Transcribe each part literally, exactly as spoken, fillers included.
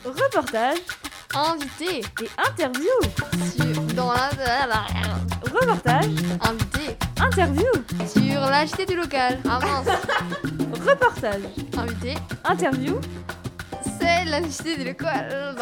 Reportage, Invité et interview. sur dans la, la, la- Reportage, invité interview. sur la J T du local. Ah mince. Reportage, Invité, interview. c'est la J T du local.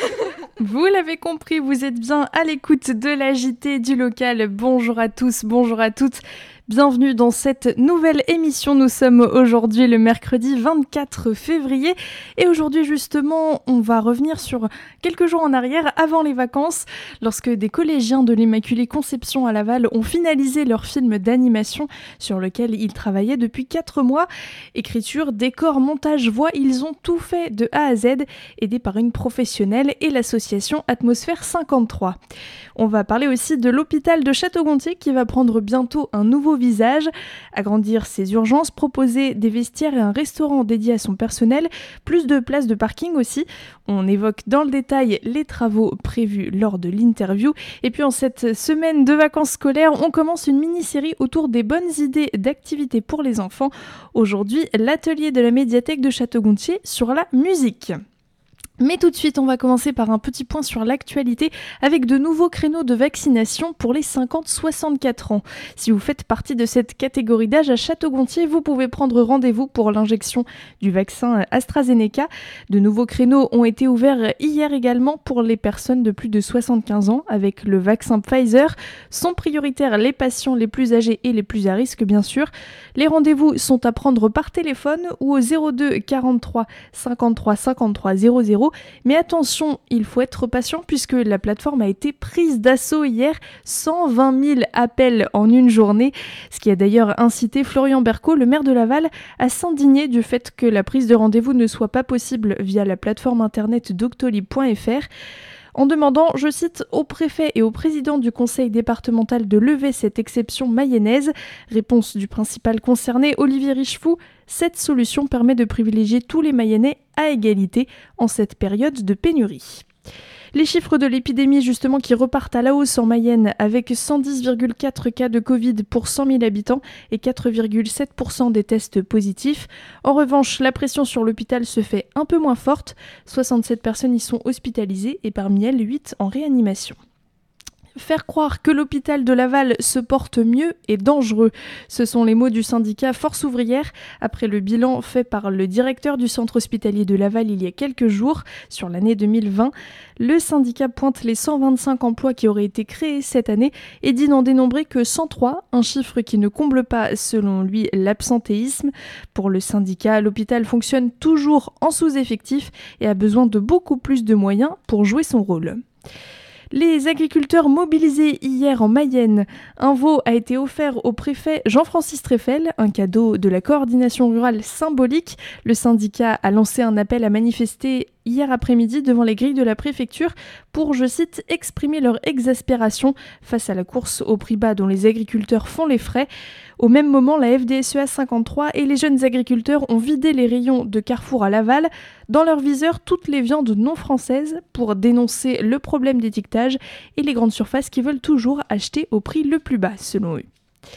Vous l'avez compris, vous êtes bien à l'écoute de la J T du local. Bonjour à tous, bonjour à toutes. Bienvenue dans cette nouvelle émission. Nous sommes aujourd'hui le mercredi vingt-quatre février et aujourd'hui justement on va revenir sur quelques jours en arrière avant les vacances lorsque des collégiens de l'Immaculée Conception à Laval ont finalisé leur film d'animation sur lequel ils travaillaient depuis quatre mois. Écriture, décor, montage, voix, ils ont tout fait de A à Z, aidés par une professionnelle et l'association Atmosphère cinquante-trois. On va parler aussi de l'hôpital de Château-Gontier qui va prendre bientôt un nouveau visage, agrandir ses urgences, proposer des vestiaires et un restaurant dédié à son personnel, plus de places de parking aussi. On évoque dans le détail les travaux prévus lors de l'interview. Et puis en cette semaine de vacances scolaires, on commence une mini-série autour des bonnes idées d'activités pour les enfants. Aujourd'hui, l'atelier de la médiathèque de Château-Gontier sur la musique. Mais tout de suite, on va commencer par un petit point sur l'actualité avec de nouveaux créneaux de vaccination pour les cinquante à soixante-quatre ans. Si vous faites partie de cette catégorie d'âge à Château-Gontier, vous pouvez prendre rendez-vous pour l'injection du vaccin AstraZeneca. De nouveaux créneaux ont été ouverts hier également pour les personnes de plus de soixante-quinze ans avec le vaccin Pfizer. Sont prioritaires les patients les plus âgés et les plus à risque, bien sûr. Les rendez-vous sont à prendre par téléphone ou au zéro deux quarante-trois cinquante-trois cinquante-trois zéro zéro. Mais attention, il faut être patient puisque la plateforme a été prise d'assaut hier, cent vingt mille appels en une journée, ce qui a d'ailleurs incité Florian Berco, le maire de Laval, à s'indigner du fait que la prise de rendez-vous ne soit pas possible via la plateforme internet doctolib point f r. En demandant, je cite, au préfet et au président du conseil départemental de lever cette exception mayonnaise. Réponse du principal concerné, Olivier Richefou, cette solution permet de privilégier tous les Mayennais à égalité en cette période de pénurie. Les chiffres de l'épidémie justement qui repartent à la hausse en Mayenne avec cent dix virgule quatre cas de Covid pour cent mille habitants et quatre virgule sept pour cent des tests positifs. En revanche, la pression sur l'hôpital se fait un peu moins forte. soixante-sept personnes y sont hospitalisées et parmi elles, huit en réanimation. Faire croire que l'hôpital de Laval se porte mieux est dangereux. Ce sont les mots du syndicat Force ouvrière après le bilan fait par le directeur du centre hospitalier de Laval il y a quelques jours sur l'année deux mille vingt. Le syndicat pointe les cent vingt-cinq emplois qui auraient été créés cette année et dit n'en dénombrer que cent trois, un chiffre qui ne comble pas selon lui l'absentéisme. Pour le syndicat, l'hôpital fonctionne toujours en sous-effectif et a besoin de beaucoup plus de moyens pour jouer son rôle. Les agriculteurs mobilisés hier en Mayenne. Un veau a été offert au préfet Jean-Francis Treffel, un cadeau de la coordination rurale symbolique. Le syndicat a lancé un appel à manifester hier après-midi devant les grilles de la préfecture pour, je cite, exprimer leur exaspération face à la course au prix bas dont les agriculteurs font les frais. Au même moment, la F D S E A cinquante-trois et les jeunes agriculteurs ont vidé les rayons de Carrefour à Laval, dans leur viseur toutes les viandes non françaises pour dénoncer le problème d'étiquetage et les grandes surfaces qui veulent toujours acheter au prix le plus bas, selon eux.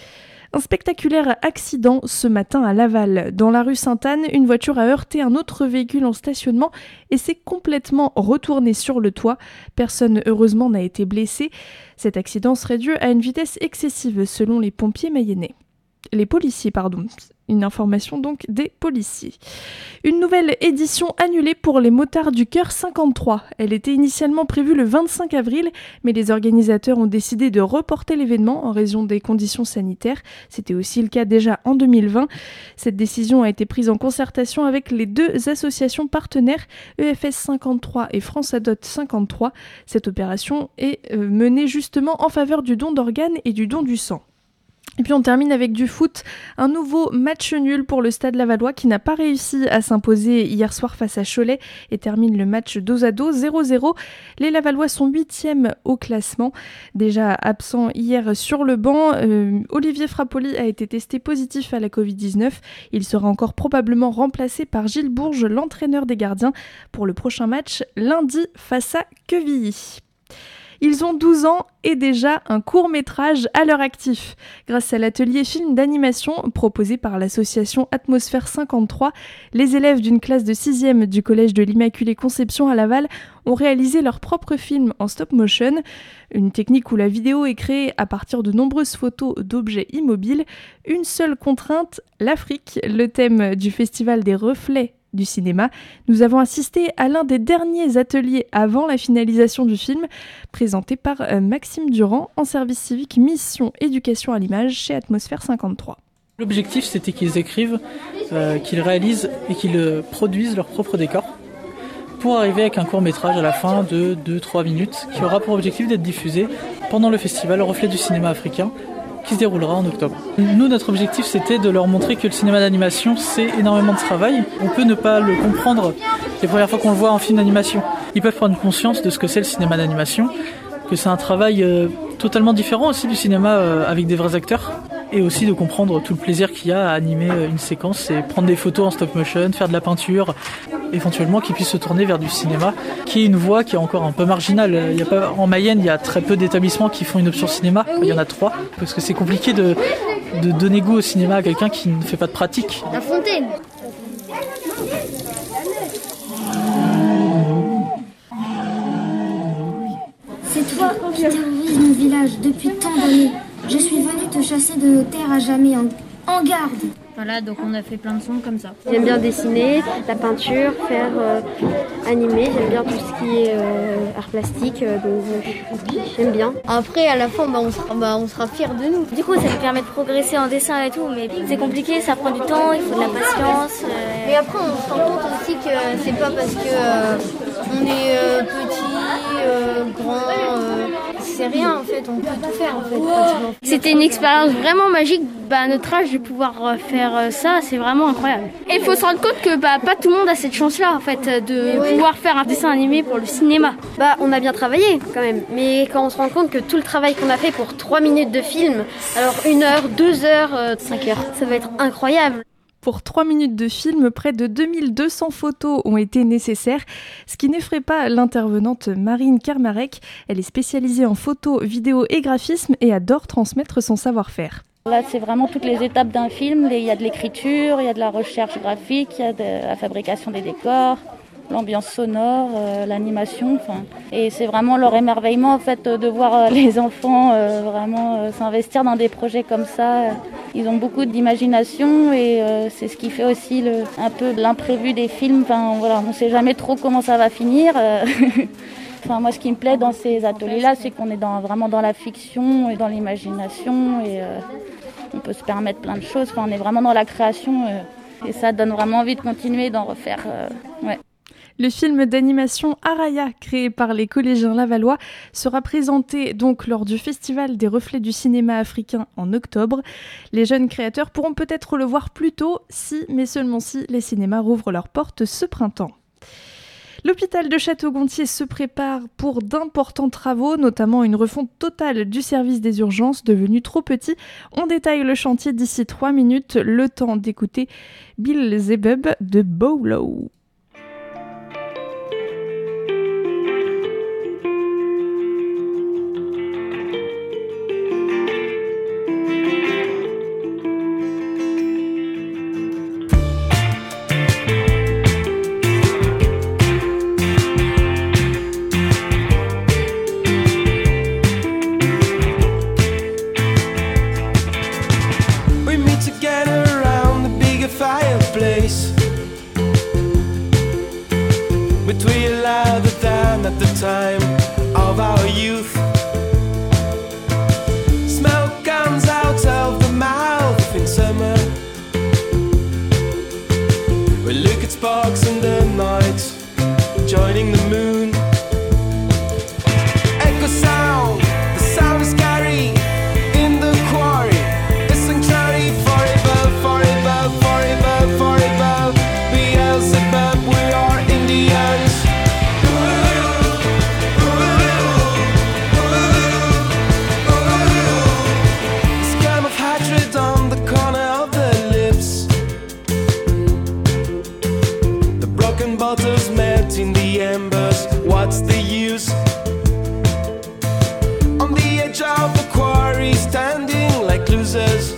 Un spectaculaire accident ce matin à Laval. Dans la rue Sainte-Anne, une voiture a heurté un autre véhicule en stationnement et s'est complètement retournée sur le toit. Personne, heureusement, n'a été blessé. Cet accident serait dû à une vitesse excessive, selon les pompiers mayennais. Les policiers, pardon. Une information donc des policiers. Une nouvelle édition annulée pour les motards du Cœur cinquante-trois. Elle était initialement prévue le vingt-cinq avril, mais les organisateurs ont décidé de reporter l'événement en raison des conditions sanitaires. C'était aussi le cas déjà en deux mille vingt. Cette décision a été prise en concertation avec les deux associations partenaires, E F S cinquante-trois et France Adot cinquante-trois. Cette opération est euh, menée justement en faveur du don d'organes et du don du sang. Et puis on termine avec du foot, un nouveau match nul pour le Stade Lavallois qui n'a pas réussi à s'imposer hier soir face à Cholet et termine le match dos à dos zéro zéro. Les Lavallois sont huitièmes au classement. Déjà absent hier sur le banc, euh, Olivier Frappoli a été testé positif à la covid dix-neuf. Il sera encore probablement remplacé par Gilles Bourges, l'entraîneur des gardiens, pour le prochain match lundi face à Quevilly. Ils ont douze ans et déjà un court-métrage à leur actif. Grâce à l'atelier film d'animation proposé par l'association Atmosphère cinquante-trois, les élèves d'une classe de sixième du collège de l'Immaculée Conception à Laval ont réalisé leur propre film en stop-motion, une technique où la vidéo est créée à partir de nombreuses photos d'objets immobiles. Une seule contrainte, l'Afrique, le thème du Festival des reflets du cinéma. Nous avons assisté à l'un des derniers ateliers avant la finalisation du film, présenté par Maxime Durand en service civique mission éducation à l'image chez Atmosphère cinquante-trois. L'objectif, c'était qu'ils écrivent, euh, qu'ils réalisent et qu'ils euh, produisent leur propre décor pour arriver avec un court-métrage à la fin de deux à trois minutes qui aura pour objectif d'être diffusé pendant le festival Reflet du cinéma africain qui se déroulera en octobre. Nous, notre objectif, c'était de leur montrer que le cinéma d'animation, c'est énormément de travail. On peut ne pas le comprendre les premières fois qu'on le voit en film d'animation. Ils peuvent prendre conscience de ce que c'est le cinéma d'animation, que c'est un travail euh, totalement différent aussi du cinéma euh, avec des vrais acteurs, et aussi de comprendre tout le plaisir qu'il y a à animer une séquence et prendre des photos en stop motion, faire de la peinture, éventuellement qu'ils puissent se tourner vers du cinéma, qui est une voie qui est encore un peu marginale. Il y a pas, en Mayenne, il y a très peu d'établissements qui font une option cinéma, il y en a trois, parce que c'est compliqué de, de donner goût au cinéma à quelqu'un qui ne fait pas de pratique. La fontaine. C'est toi qui terrorise mon village depuis tant d'années. Je suis venue te chasser de nos terres à jamais. En, en garde. Voilà, donc on a fait plein de sons comme ça. J'aime bien dessiner, la peinture, faire euh, animer. J'aime bien tout ce qui est euh, art plastique, euh, donc euh, j'aime bien. Après, à la fin, bah, on sera, bah, on sera fiers de nous. Du coup, ça nous permet de progresser en dessin et tout, mais c'est compliqué, ça prend du temps, il faut de la patience. Euh... Mais après, on se rend compte aussi que c'est pas parce que euh, on est euh, petit, euh, grand, euh, c'est rien en fait, on peut tout faire en fait. Wow. C'était une expérience vraiment magique, bah, à notre âge, de pouvoir faire ça, c'est vraiment incroyable. Et il faut se rendre compte que bah, pas tout le monde a cette chance-là en fait, de oui. pouvoir faire un dessin animé pour le cinéma. Bah, on a bien travaillé quand même, mais quand on se rend compte que tout le travail qu'on a fait pour trois minutes de film, alors une heure, deux heures, euh, cinq heures, ça va être incroyable. Pour trois minutes de film, près de deux mille deux cents photos ont été nécessaires, ce qui n'effraie pas l'intervenante Marine Kermarek. Elle est spécialisée en photo, vidéo et graphisme et adore transmettre son savoir-faire. Là, c'est vraiment toutes les étapes d'un film. Il y a de l'écriture, il y a de la recherche graphique, il y a de la fabrication des décors, l'ambiance sonore, euh, l'animation. Enfin, et c'est vraiment leur émerveillement en fait, de voir euh, les enfants euh, vraiment euh, s'investir dans des projets comme ça. Ils ont beaucoup d'imagination et euh, c'est ce qui fait aussi le, un peu l'imprévu des films. Enfin, voilà, on ne sait jamais trop comment ça va finir. Euh Enfin, moi, ce qui me plaît dans ces ateliers-là, c'est qu'on est dans, vraiment dans la fiction et dans l'imagination et euh, on peut se permettre plein de choses. Enfin, on est vraiment dans la création euh, et ça donne vraiment envie de continuer, d'en refaire. Euh, ouais. Le film d'animation Araya, créé par les collégiens lavallois, sera présenté donc lors du Festival des Reflets du cinéma africain en octobre. Les jeunes créateurs pourront peut-être le voir plus tôt si, mais seulement si, les cinémas rouvrent leurs portes ce printemps. L'hôpital de Château-Gontier se prépare pour d'importants travaux, notamment une refonte totale du service des urgences devenu trop petit. On détaille le chantier d'ici trois minutes, le temps d'écouter Bill Zebub de Bowlow. At the time of our youth, smoke comes out of the mouth in summer. We look at sparks in the night, joining the moon. Echo sound, the sound is carried in the quarry. The sanctuary forever, forever, forever, forever. Beelzebub, we are Indians. Bottles melt in the embers, what's the use? edge of the quarry, standing like losers.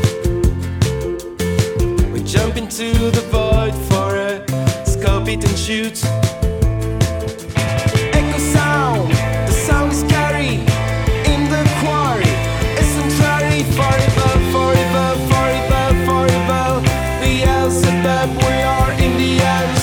We jump into the void for a scope it and shoot. Echo sound, the sound is scary. In the quarry, it's contrary. Forever, forever, forever, forever. Beelzebub, we are Indians.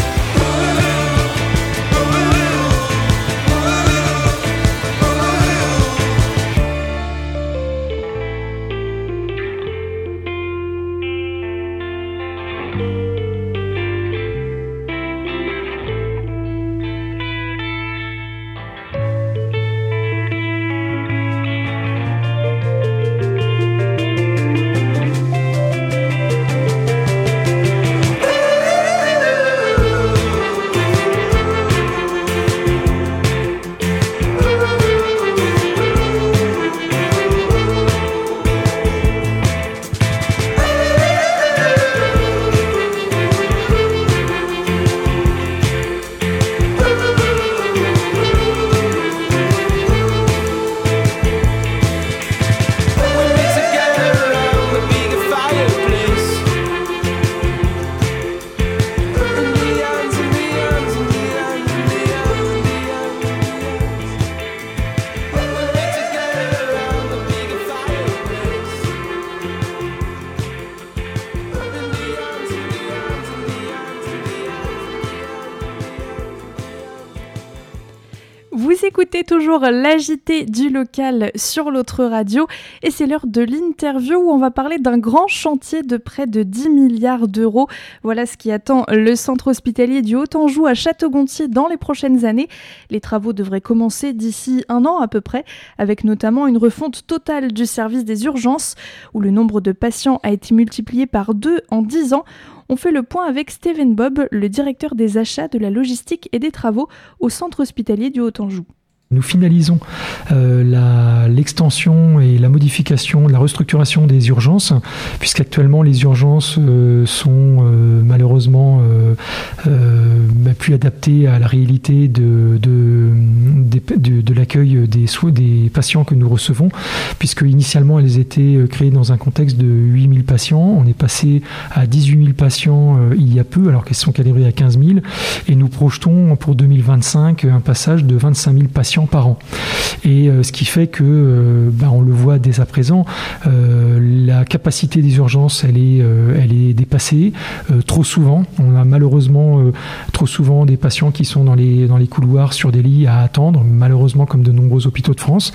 Écoutez toujours l'A J T du local sur l'autre radio et c'est l'heure de l'interview où on va parler d'un grand chantier de près de dix milliards d'euros. Voilà ce qui attend le centre hospitalier du Haut-Anjou à Château-Gontier dans les prochaines années. Les travaux devraient commencer d'ici un an à peu près, avec notamment une refonte totale du service des urgences où le nombre de patients a été multiplié par deux en dix ans. On fait le point avec Steven Bob, le directeur des achats, de la logistique et des travaux au centre hospitalier du Haut-Anjou. Nous finalisons euh, la, l'extension et la modification, la restructuration des urgences, puisqu'actuellement les urgences euh, sont euh, malheureusement euh, euh, bah, plus adaptées à la réalité de, de, de, de, de l'accueil des, des patients que nous recevons, puisque initialement elles étaient créées dans un contexte de huit mille patients. On est passé à dix-huit mille patients euh, il y a peu, alors qu'elles sont calibrées à quinze mille, et nous projetons pour deux mille vingt-cinq un passage de vingt-cinq mille patients par an. Et euh, ce qui fait que, euh, bah, on le voit dès à présent, euh, la capacité des urgences, elle est, euh, elle est dépassée euh, trop souvent. On a malheureusement euh, trop souvent des patients qui sont dans les, dans les couloirs sur des lits à attendre, malheureusement comme de nombreux hôpitaux de France.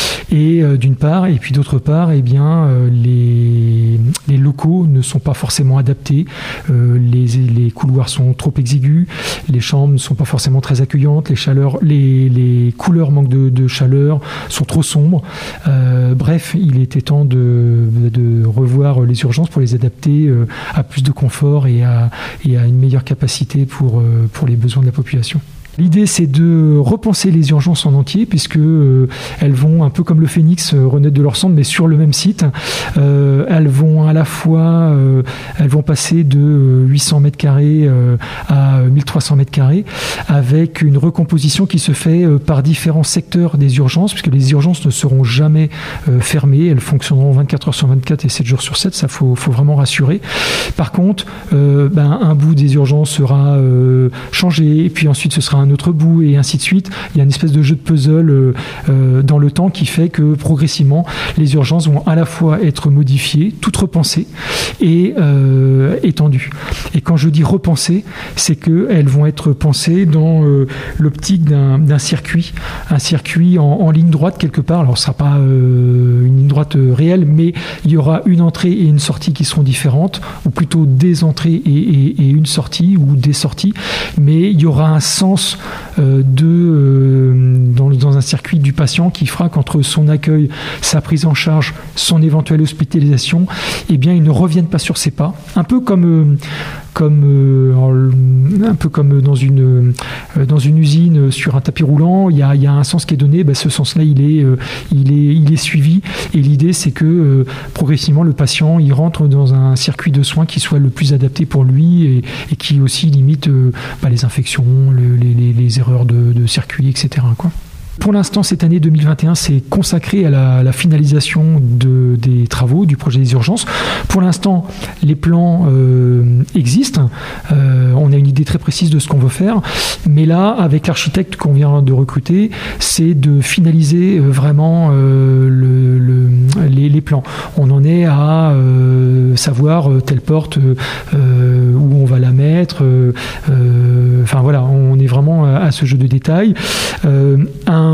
Et euh, d'une part, et puis d'autre part, eh bien, euh, les, les locaux ne sont pas forcément adaptés. Euh, les, les couloirs sont trop exigus, les chambres ne sont pas forcément très accueillantes, les chaleurs, les, les couleurs manquent de, de chaleur, sont trop sombres. Euh, bref, il était temps de, de revoir les urgences pour les adapter euh, à plus de confort et à, et à une meilleure capacité pour, euh, pour les besoins de la population. L'idée, c'est de repenser les urgences en entier, puisque euh, elles vont, un peu comme le phénix, euh, renaître de leur cendre, mais sur le même site. Euh, elles vont à la fois, euh, elles vont passer de huit cents mètres carrés euh, à mille trois cents mètres carrés, avec une recomposition qui se fait euh, par différents secteurs des urgences, puisque les urgences ne seront jamais euh, fermées, elles fonctionneront vingt-quatre heures sur vingt-quatre et sept jours sur sept, ça faut, faut vraiment rassurer. Par contre, euh, ben, un bout des urgences sera euh, changé, et puis ensuite ce sera un autre bout, et ainsi de suite. Il y a une espèce de jeu de puzzle euh, euh, dans le temps qui fait que progressivement les urgences vont à la fois être modifiées, toutes repensées et euh, étendues. Et quand je dis repensées, c'est qu'elles vont être pensées dans euh, l'optique d'un, d'un circuit, un circuit en, en ligne droite quelque part. Alors ce ne sera pas euh, une ligne droite euh, réelle, mais il y aura une entrée et une sortie qui seront différentes, ou plutôt des entrées et, et, et une sortie, ou des sorties, mais il y aura un sens Euh, de, euh, dans, dans un circuit du patient qui fera qu'entre son accueil, sa prise en charge, son éventuelle hospitalisation, eh bien, il ne revienne pas sur ses pas. Un peu comme, euh, comme, euh, un peu comme dans, une, euh, dans une usine sur un tapis roulant, il y a, il y a un sens qui est donné, ben, ce sens-là, il est, euh, il est, il est suivi. Et l'idée, c'est que euh, progressivement, le patient, il rentre dans un circuit de soins qui soit le plus adapté pour lui et, et qui aussi limite euh, ben, les infections, le, les, les, les erreurs de, de circuit, et cetera, quoi. Pour l'instant, cette année deux mille vingt et un, c'est consacré à la, à la finalisation de, des travaux du projet des urgences. Pour l'instant, les plans euh, existent. Euh, on a une idée très précise de ce qu'on veut faire. Mais là, avec l'architecte qu'on vient de recruter, c'est de finaliser euh, vraiment euh, le, le, les, les plans. On en est à euh, savoir euh, telle porte, euh, où on va la mettre. Euh, euh, enfin voilà, on est vraiment à, à ce jeu de détails. Euh, un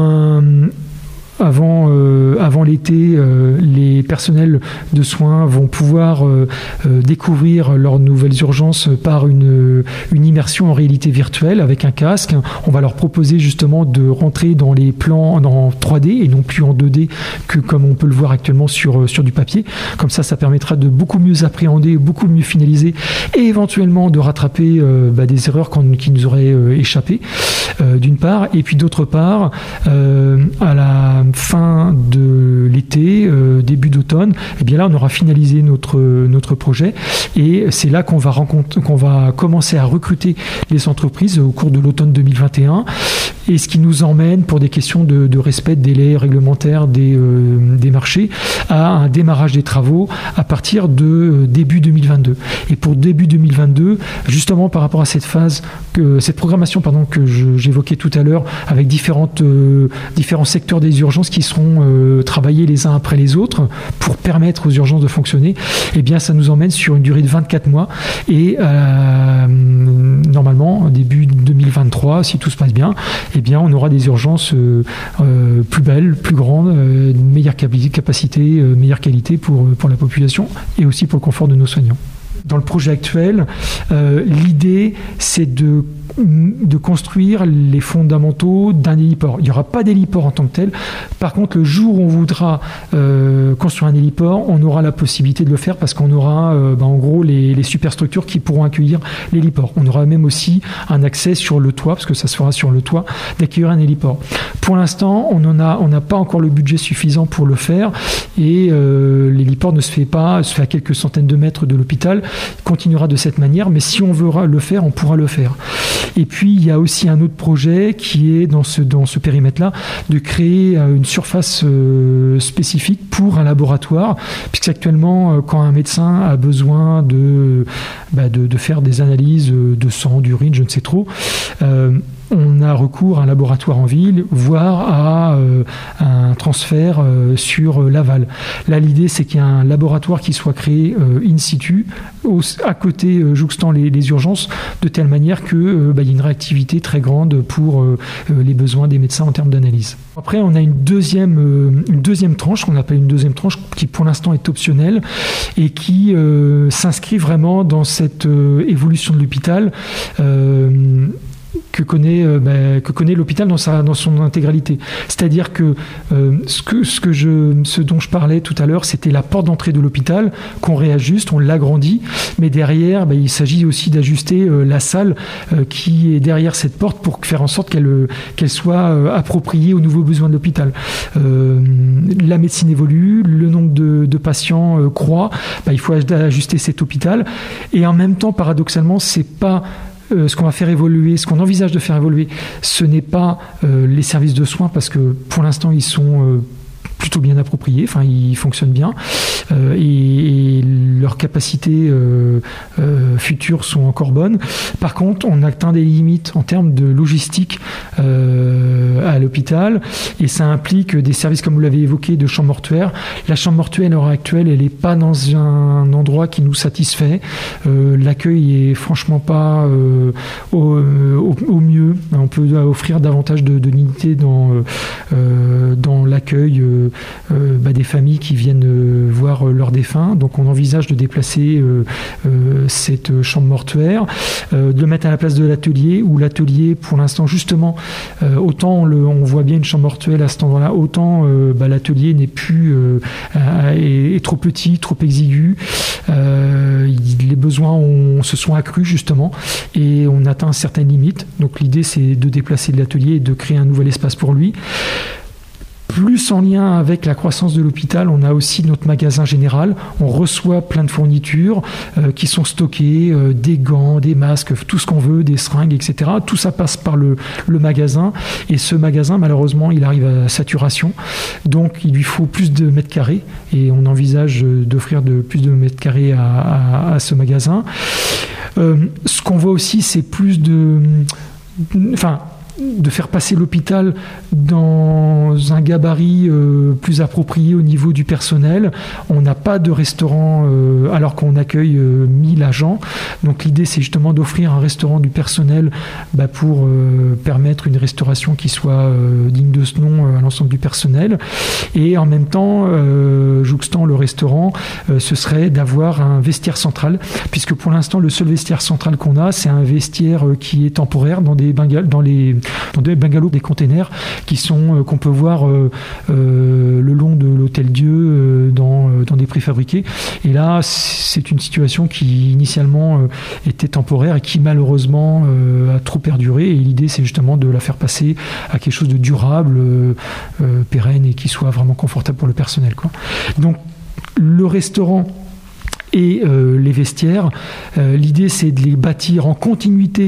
Avant, euh, avant l'été, euh, les personnels de soins vont pouvoir euh, euh, découvrir leurs nouvelles urgences par une, une immersion en réalité virtuelle avec un casque. On va leur proposer justement de rentrer dans les plans en trois D et non plus en deux D que comme on peut le voir actuellement sur, sur du papier. Comme ça, ça permettra de beaucoup mieux appréhender, beaucoup mieux finaliser et éventuellement de rattraper euh, bah, des erreurs qui nous auraient euh, échappé, euh, d'une part. Et puis d'autre part, euh, à la fin de l'été, euh, début d'automne, et eh bien là on aura finalisé notre, notre projet et c'est là qu'on va, rencontrer, qu'on va commencer à recruter les entreprises au cours de l'automne deux mille vingt et un, et ce qui nous emmène pour des questions de, de respect de délais réglementaires des, euh, des marchés à un démarrage des travaux à partir de euh, début deux mille vingt-deux. Et pour début deux mille vingt-deux, justement par rapport à cette phase, que, cette programmation pardon, que je, j'évoquais tout à l'heure avec différentes, euh, différents secteurs des urgences qui seront euh, travaillés les uns après les autres pour permettre aux urgences de fonctionner, eh bien ça nous emmène sur une durée de vingt-quatre mois et euh, normalement début deux mille vingt-trois, si tout se passe bien, eh bien on aura des urgences euh, euh, plus belles, plus grandes, euh, meilleure capacité, euh, meilleure qualité pour, pour la population et aussi pour le confort de nos soignants. Dans le projet actuel, euh, l'idée, c'est de, de construire les fondamentaux d'un héliport. Il n'y aura pas d'héliport en tant que tel. Par contre, le jour où on voudra euh, construire un héliport, on aura la possibilité de le faire parce qu'on aura euh, bah, en gros les, les superstructures qui pourront accueillir l'héliport. On aura même aussi un accès sur le toit, parce que ça se fera sur le toit, d'accueillir un héliport. Pour l'instant, on en a, on n'a pas encore le budget suffisant pour le faire et euh, l'héliport ne se fait pas, se fait à quelques centaines de mètres de l'hôpital. Il continuera de cette manière, mais si on veut le faire, on pourra le faire. Et puis, il y a aussi un autre projet qui est dans ce, dans ce périmètre-là, de créer une surface euh, spécifique pour un laboratoire, puisqu'actuellement, quand un médecin a besoin de, bah, de, de faire des analyses de sang, d'urine, je ne sais trop, euh, on a recours à un laboratoire en ville, voire à euh, un transfert euh, sur euh, Laval. Là, l'idée, c'est qu'il y a un laboratoire qui soit créé euh, in situ, au, à côté, euh, jouxtant les, les urgences, de telle manière qu'il euh, bah, y ait une réactivité très grande pour euh, les besoins des médecins en termes d'analyse. Après, on a une deuxième, euh, une deuxième tranche, qu'on appelle une deuxième tranche, qui pour l'instant est optionnelle et qui euh, s'inscrit vraiment dans cette euh, évolution de l'hôpital. Euh, que connaît, euh, bah, que connaît l'hôpital dans, sa, dans son intégralité. C'est-à-dire que, euh, ce que, ce que je, ce dont je parlais tout à l'heure, c'était la porte d'entrée de l'hôpital qu'on réajuste, on l'agrandit, mais derrière, bah, il s'agit aussi d'ajuster euh, la salle euh, qui est derrière cette porte pour faire en sorte qu'elle, euh, qu'elle soit euh, appropriée aux nouveaux besoins de l'hôpital. Euh, la médecine évolue, le nombre de, de patients euh, croît, bah, il faut ajuster cet hôpital, et en même temps, paradoxalement, c'est pas Euh, ce qu'on va faire évoluer, ce qu'on envisage de faire évoluer, ce n'est pas euh, les services de soins, parce que pour l'instant ils sont euh, plutôt bien appropriés, enfin ils fonctionnent bien euh, et, et leurs capacités euh, euh, futures sont encore bonnes. Par contre, on atteint des limites en termes de logistique euh, à l'hôpital et ça implique des services, comme vous l'avez évoqué, de chambre mortuaire. La chambre mortuaire à l'heure actuelle, elle n'est pas dans un endroit qui nous satisfait. Euh, l'accueil est franchement pas euh, au, au, au mieux. On peut offrir davantage de, de dignité dans, euh, dans l'accueil euh, Euh, bah, des familles qui viennent euh, voir euh, leurs défunts. Donc on envisage de déplacer euh, euh, cette chambre mortuaire, euh, de le mettre à la place de l'atelier, où l'atelier pour l'instant justement, euh, autant on, le, on voit bien une chambre mortuaire à cet endroit-là, autant euh, bah, l'atelier n'est plus euh, est, est trop petit, trop exigu. Euh, les besoins ont, se sont accrus justement et on atteint certaines limites. Donc l'idée c'est de déplacer l'atelier et de créer un nouvel espace pour lui. Plus en lien avec la croissance de l'hôpital, on a aussi notre magasin général. On reçoit plein de fournitures euh, qui sont stockées, euh, des gants, des masques, tout ce qu'on veut, des seringues, et cetera. Tout ça passe par le, le magasin. Et ce magasin, malheureusement, il arrive à saturation. Donc, il lui faut plus de mètres carrés. Et on envisage d'offrir de, plus de mètres carrés à, à, à ce magasin. Euh, ce qu'on voit aussi, c'est plus de... Enfin... de faire passer l'hôpital dans un gabarit euh, plus approprié au niveau du personnel. On n'a pas de restaurant euh, alors qu'on accueille euh, mille agents. Donc l'idée, c'est justement d'offrir un restaurant du personnel bah, pour euh, permettre une restauration qui soit euh, digne de ce nom euh, à l'ensemble du personnel. Et en même temps, euh, jouxtant le restaurant, euh, ce serait d'avoir un vestiaire central, puisque pour l'instant, le seul vestiaire central qu'on a, c'est un vestiaire euh, qui est temporaire dans des bungalows, dans les dans des bungalows, des containers qui sont, euh, qu'on peut voir euh, euh, le long de l'Hôtel Dieu euh, dans, euh, dans des préfabriqués. Et là, c'est une situation qui initialement euh, était temporaire et qui malheureusement euh, a trop perduré. Et l'idée, c'est justement de la faire passer à quelque chose de durable, euh, euh, pérenne et qui soit vraiment confortable pour le personnel, quoi. Donc, le restaurant et euh, les vestiaires, euh, l'idée, c'est de les bâtir en continuité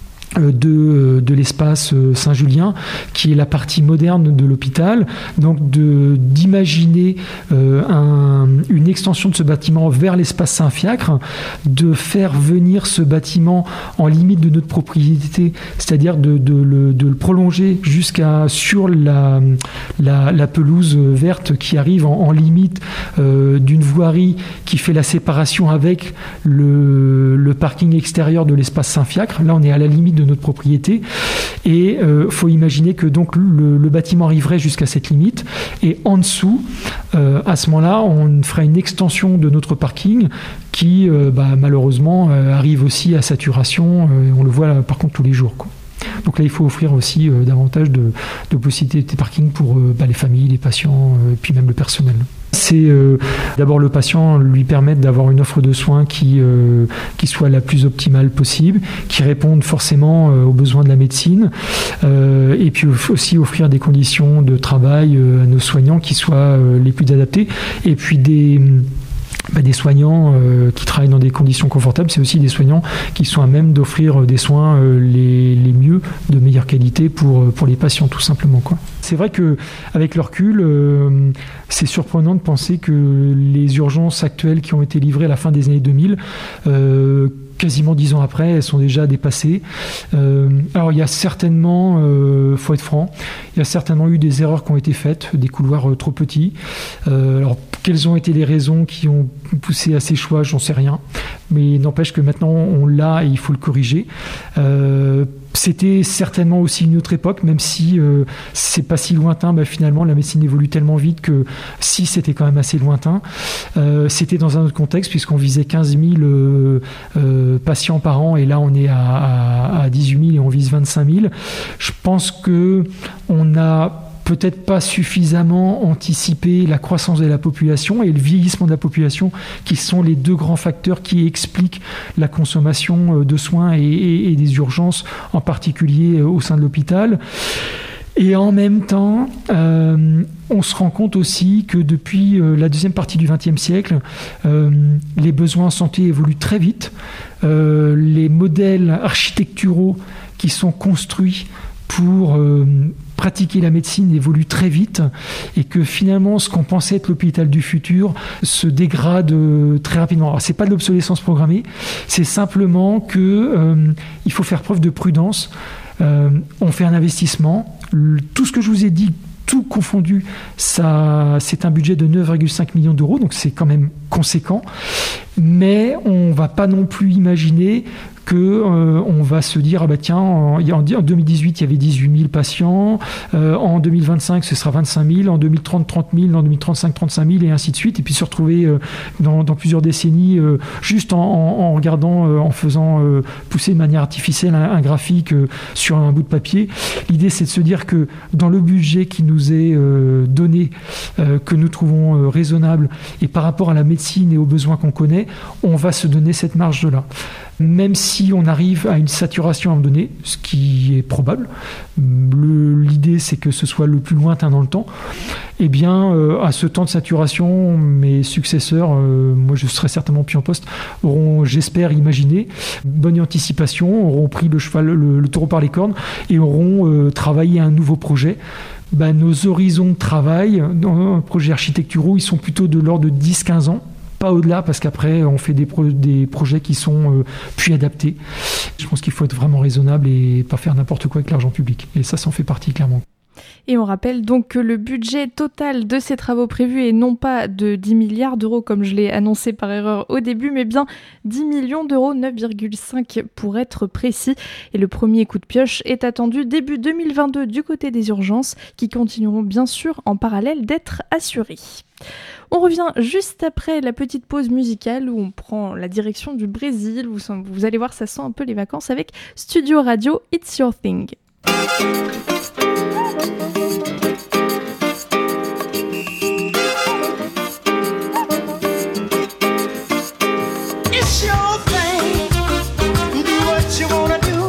de, de l'espace Saint-Julien, qui est la partie moderne de l'hôpital. Donc de, d'imaginer euh, un, une extension de ce bâtiment vers l'espace Saint-Fiacre, de faire venir ce bâtiment en limite de notre propriété, c'est-à-dire de, de, le, de le prolonger jusqu'à sur la, la, la pelouse verte qui arrive en, en limite euh, d'une voirie qui fait la séparation avec le, le parking extérieur de l'espace Saint-Fiacre. Là, on est à la limite de notre propriété et il euh, faut imaginer que donc le, le bâtiment arriverait jusqu'à cette limite et en dessous euh, à ce moment-là on fera une extension de notre parking qui euh, bah, malheureusement euh, arrive aussi à saturation, euh, on le voit là, par contre tous les jours, quoi. Donc là, il faut offrir aussi euh, davantage de, de possibilités de parking pour euh, bah, les familles, les patients, euh, puis même le personnel. C'est euh, d'abord le patient lui permettre d'avoir une offre de soins qui, euh, qui soit la plus optimale possible, qui réponde forcément euh, aux besoins de la médecine, euh, et puis aussi offrir des conditions de travail euh, à nos soignants qui soient euh, les plus adaptées, et puis des... Bah, des soignants euh, qui travaillent dans des conditions confortables, c'est aussi des soignants qui sont à même d'offrir des soins euh, les, les mieux, de meilleure qualité pour, pour les patients, tout simplement, quoi. C'est vrai qu'avec le recul, euh, c'est surprenant de penser que les urgences actuelles qui ont été livrées à la fin des années deux mille, euh, quasiment dix ans après, elles sont déjà dépassées. Euh, alors il y a certainement, euh, faut être franc, il y a certainement eu des erreurs qui ont été faites, des couloirs euh, trop petits. Euh, alors quelles ont été les raisons qui ont poussé à ces choix, j'en sais rien. Mais n'empêche que maintenant on l'a et il faut le corriger. Euh, C'était certainement aussi une autre époque, même si euh, c'est pas si lointain. Bah, finalement, la médecine évolue tellement vite que si c'était quand même assez lointain, euh, c'était dans un autre contexte puisqu'on visait quinze mille euh, euh, patients par an et là on est à, à, à dix-huit mille et on vise vingt-cinq mille. Je pense que on a peut-être pas suffisamment anticiper la croissance de la population et le vieillissement de la population, qui sont les deux grands facteurs qui expliquent la consommation de soins et, et, et des urgences, en particulier au sein de l'hôpital. Et en même temps, euh, on se rend compte aussi que depuis euh, la deuxième partie du vingtième siècle, euh, les besoins en santé évoluent très vite. Euh, les modèles architecturaux qui sont construits pour euh, pratiquer la médecine évolue très vite et que finalement ce qu'on pensait être l'hôpital du futur se dégrade euh, très rapidement. Alors c'est pas de l'obsolescence programmée, c'est simplement que euh, il faut faire preuve de prudence. Euh, on fait un investissement. Le, tout ce que je vous ai dit, tout confondu, ça, c'est un budget de neuf virgule cinq millions d'euros, donc c'est quand même conséquent. Mais on ne va pas non plus imaginer que euh, on va se dire ah bah tiens en, en deux mille dix-huit il y avait dix-huit mille patients, euh, en deux mille vingt-cinq ce sera vingt-cinq mille, en deux mille trente trente mille, en deux mille trente-cinq trente-cinq mille et ainsi de suite, et puis se retrouver euh, dans, dans plusieurs décennies euh, juste en, en, en regardant, euh, en faisant euh, pousser de manière artificielle un, un graphique euh, sur un bout de papier. L'idée c'est de se dire que dans le budget qui nous est euh, donné, euh, que nous trouvons euh, raisonnable et par rapport à la médecine et aux besoins qu'on connaît, on va se donner cette marge-là. Même si on arrive à une saturation à un moment donné, ce qui est probable, le, l'idée l'idée c'est que ce soit le plus lointain dans le temps. Eh bien, euh, à ce temps de saturation, mes successeurs, euh, moi je serai certainement plus en poste, auront, j'espère, imaginé, bonne anticipation, auront pris le cheval, le, le taureau par les cornes et auront euh, travaillé un nouveau projet. Ben, nos horizons de travail, dans un projet architecturaux, ils sont plutôt de l'ordre de dix à quinze ans. Pas au-delà, parce qu'après, on fait des, pro- des projets qui sont euh, plus adaptés. Je pense qu'il faut être vraiment raisonnable et pas faire n'importe quoi avec l'argent public. Et ça, ça en fait partie, clairement. Et on rappelle donc que le budget total de ces travaux prévus est non pas de dix milliards d'euros, comme je l'ai annoncé par erreur au début, mais bien dix millions d'euros, neuf virgule cinq pour être précis. Et le premier coup de pioche est attendu début deux mille vingt-deux du côté des urgences, qui continueront bien sûr en parallèle d'être assurées. On revient juste après la petite pause musicale où on prend la direction du Brésil. Vous, vous allez voir, ça sent un peu les vacances avec Studio Radio, It's Your Thing. It's your thing, do what you wanna do.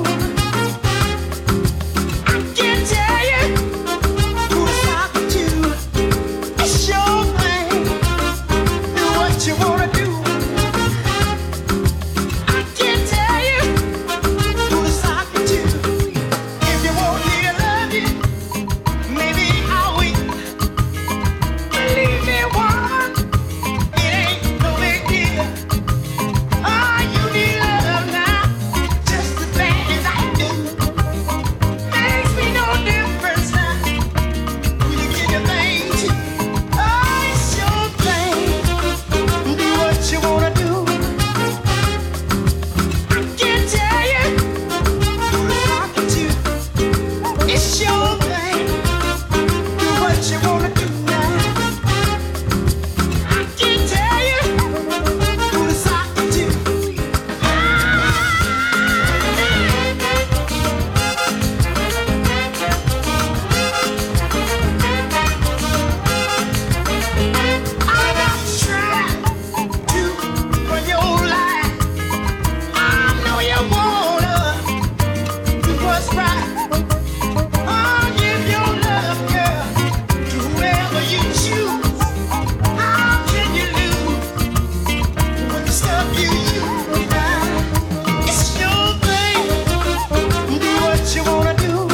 I can't tell you who to talk to. It's your thing, do what you wanna do. I can't tell you who to talk to. If you want me to love you, maybe I will. Believe me, woman, it ain't no big deal. Oh, you need love now, just as bad as I do. Makes me no difference now who you give your thing to. Oh, it's your thing, do what you wanna do. I can't tell you who to talk to. It's your thing, do what you wanna do now. I can't tell you who to talk to. I'm not trying to run your life. I know you wanna do what's right. I'll give your love, girl, to whoever you choose. How can you lose when the stuff you use now? It's your thing, do what you wanna do.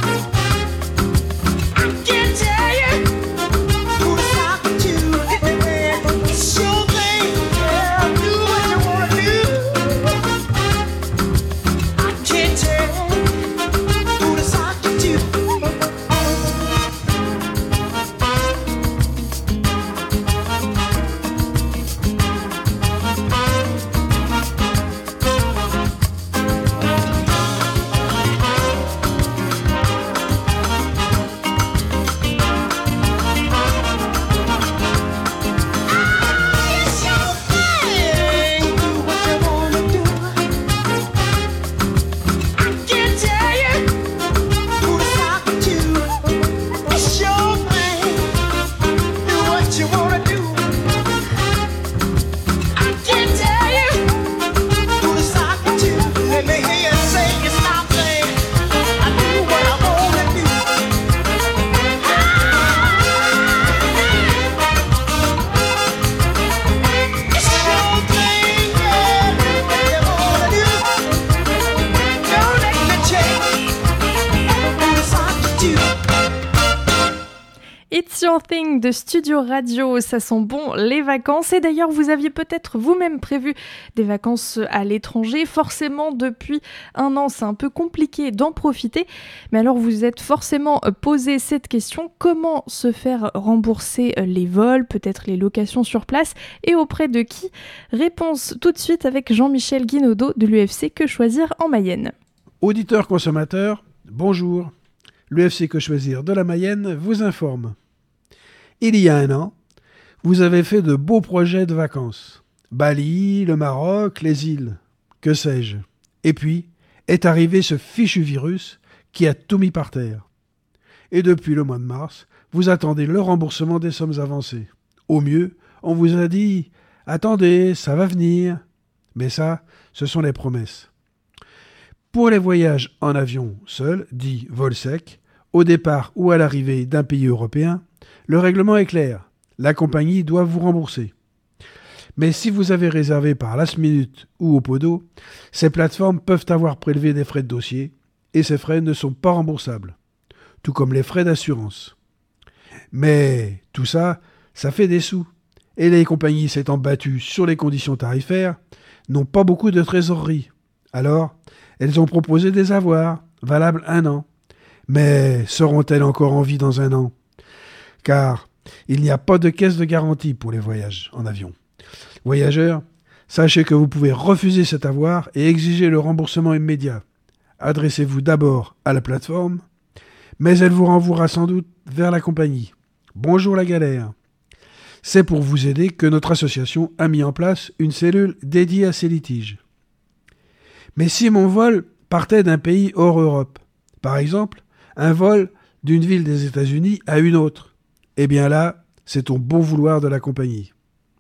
I can't tell you who to talk to. It's your thing, girl, do what you wanna do. I can't tell who to talk to. It's your thing, do what you wanna do. I can't tell you who to talk to. It's your thing, do what you wanna do. I can't tell you who to talk to. Let me hear you say it's my thing. I do what I wanna do. It's your thing, yeah, do what you wanna do. Don't let me change who to talk to. It's Your Thing de Studio Radio, ça sent bon les vacances. Et d'ailleurs, vous aviez peut-être vous-même prévu des vacances à l'étranger. Forcément, depuis un an, c'est un peu compliqué d'en profiter. Mais alors, vous êtes forcément posé cette question. Comment se faire rembourser les vols, peut-être les locations sur place et auprès de qui? Réponse tout de suite avec Jean-Michel Guinaudot de l'U F C Que Choisir en Mayenne. Auditeurs consommateurs, bonjour. L'U F C Que Choisir de la Mayenne vous informe. Il y a un an, vous avez fait de beaux projets de vacances. Bali, le Maroc, les îles, que sais-je. Et puis, est arrivé ce fichu virus qui a tout mis par terre. Et depuis le mois de mars, vous attendez le remboursement des sommes avancées. Au mieux, on vous a dit « Attendez, ça va venir ». Mais ça, ce sont les promesses. Pour les voyages en avion seul, dit vol sec, au départ ou à l'arrivée d'un pays européen, le règlement est clair. La compagnie doit vous rembourser. Mais si vous avez réservé par last minute ou au podo, ces plateformes peuvent avoir prélevé des frais de dossier et ces frais ne sont pas remboursables, tout comme les frais d'assurance. Mais tout ça, ça fait des sous. Et les compagnies s'étant battues sur les conditions tarifaires, n'ont pas beaucoup de trésorerie. Alors, elles ont proposé des avoirs, valables un an. Mais seront-elles encore en vie dans un an ? Car il n'y a pas de caisse de garantie pour les voyages en avion. Voyageurs, sachez que vous pouvez refuser cet avoir et exiger le remboursement immédiat. Adressez-vous d'abord à la plateforme, mais elle vous renvoiera sans doute vers la compagnie. Bonjour la galère. C'est pour vous aider que notre association a mis en place une cellule dédiée à ces litiges. Mais si mon vol partait d'un pays hors Europe, par exemple, un vol d'une ville des États-Unis à une autre, eh bien là, c'est au bon vouloir de la compagnie.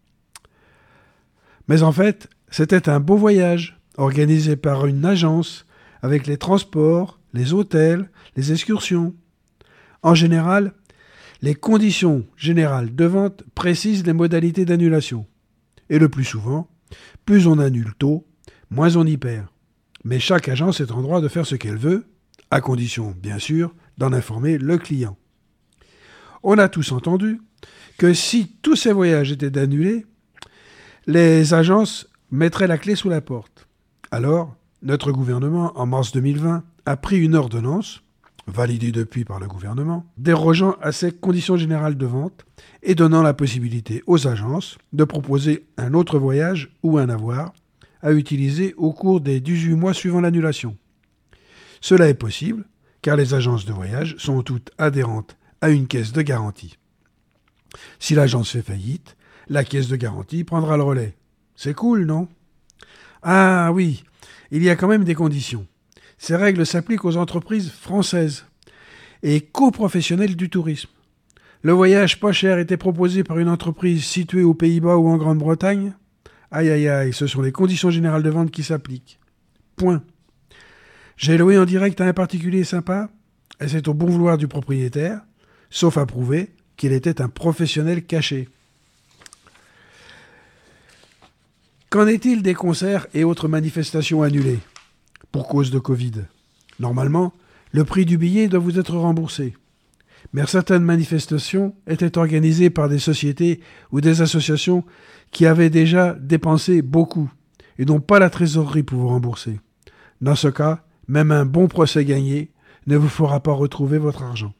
Mais en fait, c'était un beau voyage, organisé par une agence, avec les transports, les hôtels, les excursions. En général, les conditions générales de vente précisent les modalités d'annulation. Et le plus souvent, plus on annule tôt, moins on y perd. Mais chaque agence est en droit de faire ce qu'elle veut, à condition, bien sûr, d'en informer le client. On a tous entendu que si tous ces voyages étaient annulés, les agences mettraient la clé sous la porte. Alors, notre gouvernement, en mars deux mille vingt, a pris une ordonnance, validée depuis par le gouvernement, dérogeant à ces conditions générales de vente et donnant la possibilité aux agences de proposer un autre voyage ou un avoir à utiliser au cours des dix-huit mois suivant l'annulation. Cela est possible, car les agences de voyage sont toutes adhérentes à une caisse de garantie. Si l'agence fait faillite, la caisse de garantie prendra le relais. C'est cool, non ? Ah oui, il y a quand même des conditions. Ces règles s'appliquent aux entreprises françaises et coprofessionnelles du tourisme. Le voyage pas cher était proposé par une entreprise située aux Pays-Bas ou en Grande-Bretagne. Aïe aïe aïe, ce sont les conditions générales de vente qui s'appliquent. Point. J'ai loué en direct à un particulier sympa, et c'est au bon vouloir du propriétaire, sauf à prouver qu'il était un professionnel caché. Qu'en est-il des concerts et autres manifestations annulées pour cause de Covid ? Normalement, le prix du billet doit vous être remboursé. Mais certaines manifestations étaient organisées par des sociétés ou des associations qui avaient déjà dépensé beaucoup et n'ont pas la trésorerie pour vous rembourser. Dans ce cas, même un bon procès gagné ne vous fera pas retrouver votre argent.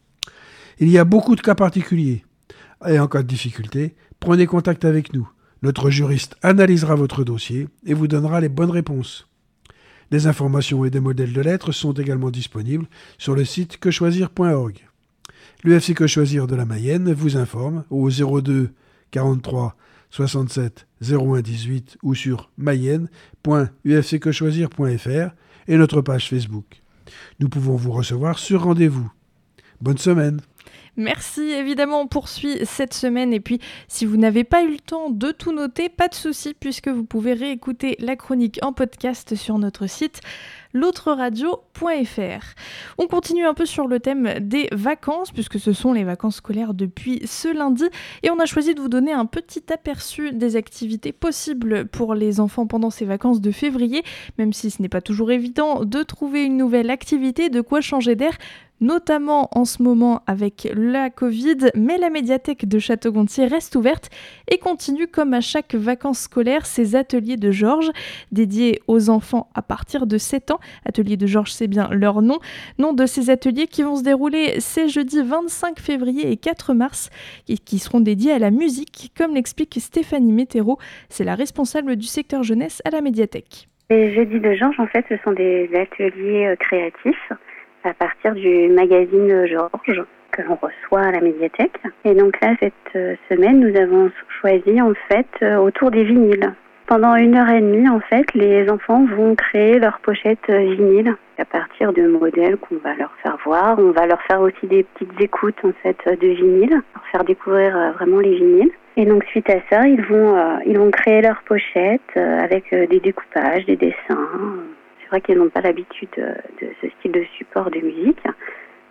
Il y a beaucoup de cas particuliers et en cas de difficulté, prenez contact avec nous. Notre juriste analysera votre dossier et vous donnera les bonnes réponses. Des informations et des modèles de lettres sont également disponibles sur le site que choisir point org. L'U F C Que Choisir de la Mayenne vous informe au zéro deux quarante-trois soixante-sept zéro un dix-huit ou sur mayenne point u f c que choisir point f r et notre page Facebook. Nous pouvons vous recevoir sur rendez-vous. Bonne semaine. Merci, évidemment, on poursuit cette semaine et puis si vous n'avez pas eu le temps de tout noter, pas de souci puisque vous pouvez réécouter la chronique en podcast sur notre site l'autre radio point f r. On continue un peu sur le thème des vacances puisque ce sont les vacances scolaires depuis ce lundi et on a choisi de vous donner un petit aperçu des activités possibles pour les enfants pendant ces vacances de février, même si ce n'est pas toujours évident de trouver une nouvelle activité, de quoi changer d'air, notamment en ce moment avec la Covid, mais la médiathèque de Château-Gontier reste ouverte et continue comme à chaque vacances scolaires ses ateliers de Georges dédiés aux enfants à partir de sept ans. Ateliers de Georges, c'est bien leur nom. Nom de ces ateliers qui vont se dérouler ces jeudis vingt-cinq février et quatre mars et qui seront dédiés à la musique, comme l'explique Stéphanie Météro. C'est la responsable du secteur jeunesse à la médiathèque. Les jeudis de Georges, en fait, ce sont des ateliers créatifs à partir du magazine Georges que l'on reçoit à la médiathèque. Et donc là, cette semaine, nous avons choisi en fait autour des vinyles. Pendant une heure et demie, en fait, les enfants vont créer leurs pochettes vinyles à partir de modèles qu'on va leur faire voir. On va leur faire aussi des petites écoutes en fait de vinyles, leur faire découvrir vraiment les vinyles. Et donc suite à ça, ils vont euh, ils vont créer leurs pochettes euh, avec euh, des découpages, des dessins. C'est vrai qu'ils n'ont pas l'habitude de, de ce style de support de musique,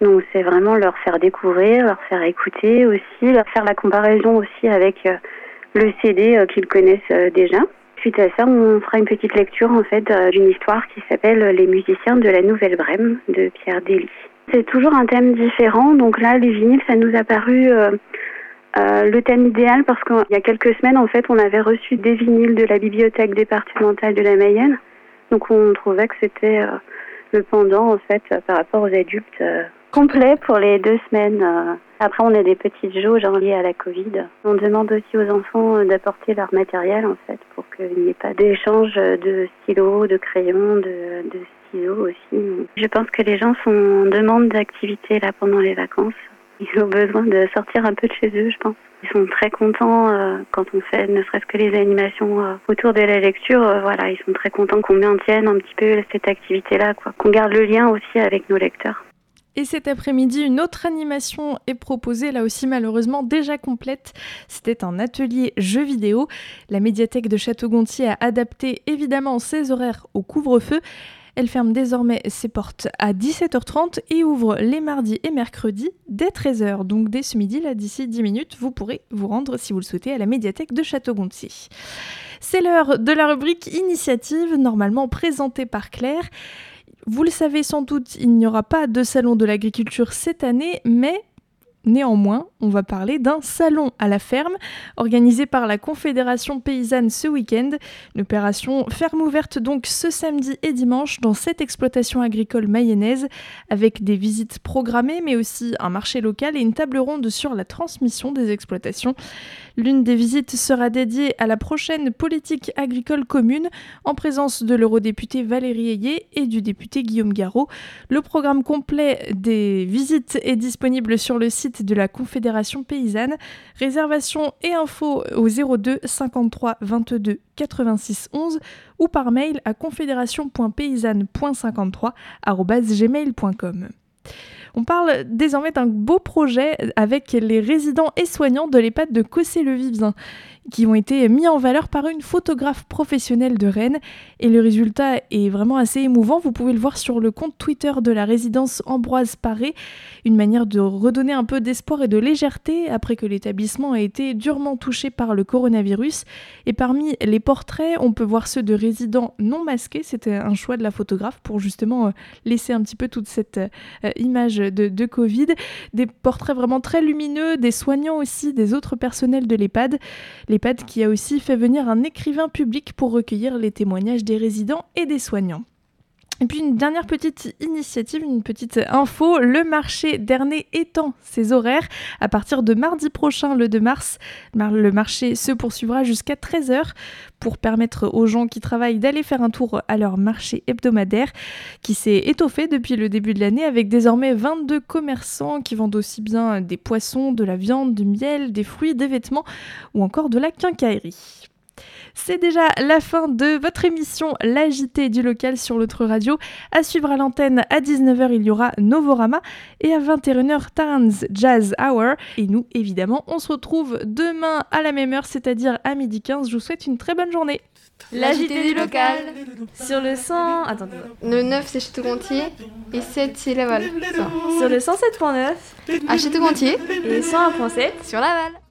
Donc c'est vraiment leur faire découvrir, leur faire écouter aussi, leur faire la comparaison aussi avec euh, le C D euh, qu'ils connaissent euh, déjà. Suite à ça, on fera une petite lecture en fait euh, d'une histoire qui s'appelle Les musiciens de la Nouvelle-Brême de Pierre Daly. C'est toujours un thème différent, donc là les vinyles ça nous a paru euh, euh, le thème idéal parce qu'il y a quelques semaines en fait on avait reçu des vinyles de la bibliothèque départementale de la Mayenne, donc on trouvait que c'était euh, le pendant en fait euh, par rapport aux adultes euh, complet pour les deux semaines. Euh. Après on a des petites jauges hein, liées à la Covid. On demande aussi aux enfants euh, d'apporter leur matériel en fait pour qu'il n'y ait pas d'échange de stylos, de crayons, de, de stylos aussi. Je pense que les gens sont en demande d'activité là pendant les vacances. Ils ont besoin de sortir un peu de chez eux, je pense. Ils sont très contents euh, quand on fait ne serait-ce que les animations euh, autour de la lecture. Euh, voilà, ils sont très contents qu'on maintienne un petit peu cette activité-là, quoi. Qu'on garde le lien aussi avec nos lecteurs. Et cet après-midi, une autre animation est proposée, là aussi malheureusement déjà complète. C'était un atelier jeux vidéo. La médiathèque de Château-Gontier a adapté évidemment ses horaires au couvre-feu. Elle ferme désormais ses portes à dix-sept heures trente et ouvre les mardis et mercredis dès treize heures. Donc dès ce midi, là, d'ici dix minutes, vous pourrez vous rendre, si vous le souhaitez, à la médiathèque de Château-Gontier. C'est l'heure de la rubrique Initiative, normalement présentée par Claire. Vous le savez sans doute, il n'y aura pas de salon de l'agriculture cette année, mais néanmoins, on va parler d'un salon à la ferme organisé par la Confédération paysanne ce week-end. Une opération ferme ouverte donc ce samedi et dimanche dans cette exploitation agricole mayonnaise avec des visites programmées mais aussi un marché local et une table ronde sur la transmission des exploitations. L'une des visites sera dédiée à la prochaine politique agricole commune en présence de l'eurodéputé Valérie Ayé et du député Guillaume Garot. Le programme complet des visites est disponible sur le site de la Confédération paysanne. Réservation et infos au zéro deux cinquante-trois vingt-deux quatre-vingt-six onze ou par mail à confédération point paysanne point cinquante-trois arobase gmail point com. On parle désormais d'un beau projet avec les résidents et soignants de l'EHPAD de Cossé-le-Vivien qui ont été mis en valeur par une photographe professionnelle de Rennes. Et le résultat est vraiment assez émouvant. Vous pouvez le voir sur le compte Twitter de la résidence Ambroise Paré. Une manière de redonner un peu d'espoir et de légèreté après que l'établissement a été durement touché par le coronavirus. Et parmi les portraits, on peut voir ceux de résidents non masqués. C'était un choix de la photographe pour justement laisser un petit peu toute cette euh, image de, de Covid. Des portraits vraiment très lumineux, des soignants aussi, des autres personnels de l'EHPAD. L'EHPAD qui a aussi fait venir un écrivain public pour recueillir les témoignages des résidents et des soignants. Et puis une dernière petite initiative, une petite info, le marché d'Ernée étend ses horaires. À partir de mardi prochain, le deux mars, le marché se poursuivra jusqu'à treize heures pour permettre aux gens qui travaillent d'aller faire un tour à leur marché hebdomadaire qui s'est étoffé depuis le début de l'année avec désormais vingt-deux commerçants qui vendent aussi bien des poissons, de la viande, du miel, des fruits, des vêtements ou encore de la quincaillerie. C'est déjà la fin de votre émission La J T du local sur l'autre radio. À suivre à l'antenne à dix-neuf heures, il y aura Novorama et à vingt et une heures, Tarn's Jazz Hour. Et nous, évidemment, on se retrouve demain à la même heure, c'est-à-dire à midi quinze. Je vous souhaite une très bonne journée. La J T du local sur le cent... Attends, attends. Le neuf c'est Château-Gontier et sept c'est Laval. Sur le cent sept virgule neuf à Château-Gontier et cent un virgule sept sur Laval.